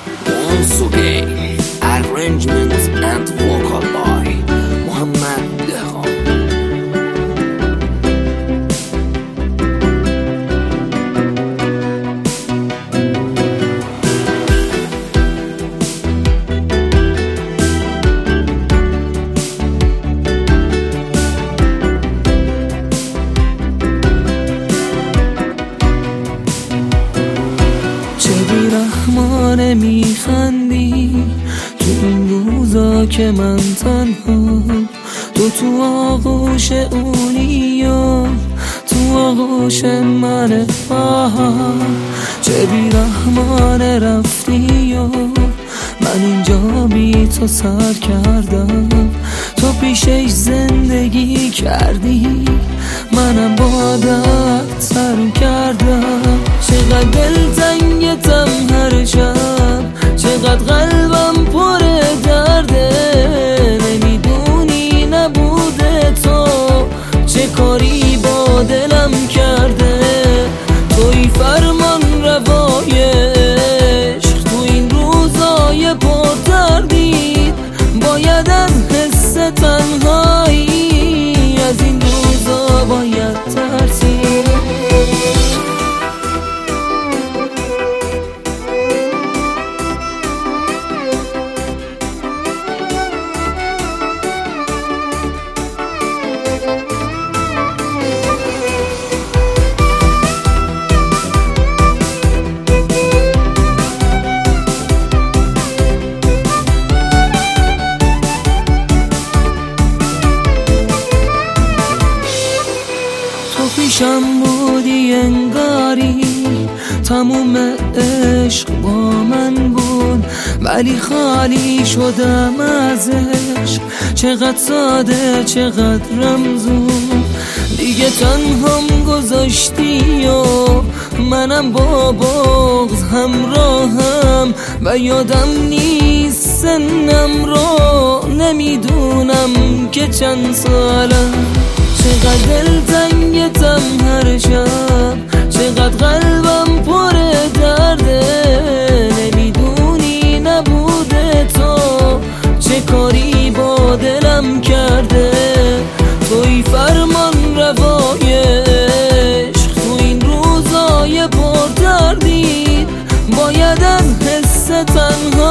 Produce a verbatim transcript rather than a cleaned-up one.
Monsuge, arrangements and vocal by Muhammad Dehan. بیرحمانه میخندی تو این روزا که من تنها، تو تو آغوش اونی و تو آغوش من. آها چه بیرحمانه رفتی و من اینجا بی تو سر کردم. تو پیشش زندگی کردی، منم بادت سر کردم. چقدر دلتنگتم هر شب، چقدر قلبم پر درده. نمیدونی نبوده تو چه کاری با دلم کرده. توی فرمان روای عشق تو این روزای پر تردید. باید از حس تنهایی از این روزا باید ترسید. پیشم بودی انگاری تموم عشق با من بود، ولی خالی شدم از عشق. چقدر ساده چقدر رمزون، دیگه تنهام گذاشتی و منم با بغض همراهم. و یادم نیست سنم رو، نمیدونم که چند سالم. چقدر دلتنگتم هر شب، چقدر قلبم پر درده. نمیدونی نبوده تو چه کاری با دلم کرده. توی فرمان روای عشق تو این روزای پر دردید. باید از حس تنها